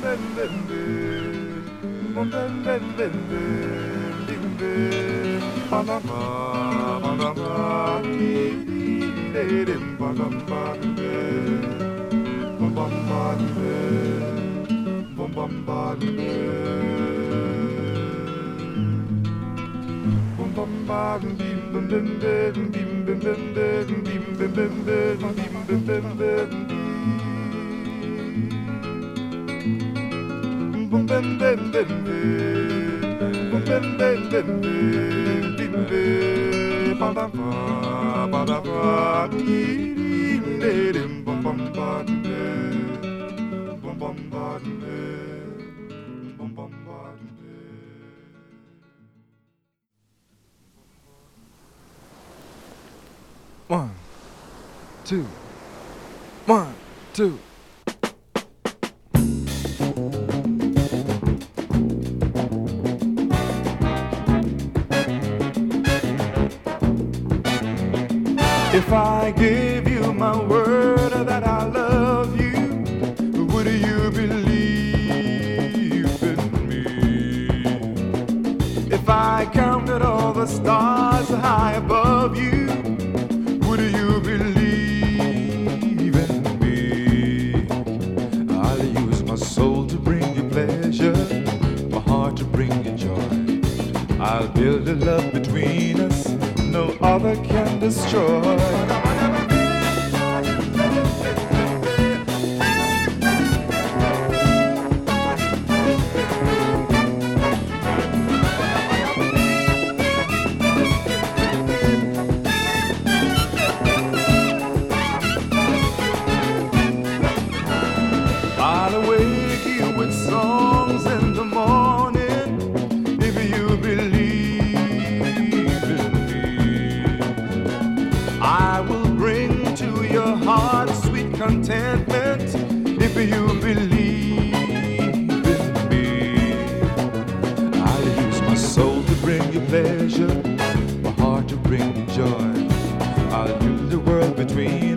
One, two, 1, 2. If I gave you my word that I love you, would you believe in me? If I counted all the stars high above you, would you believe in me? I'll use my soul to bring you pleasure, my heart to bring you joy. I'll build a love between us no other can destroy. I'll awake you with songs in the morning if you believe in me. I will bring to your heart sweet contentment if you believe in me. I'll use my soul to bring you pleasure, my heart to bring you joy. I'll build the world between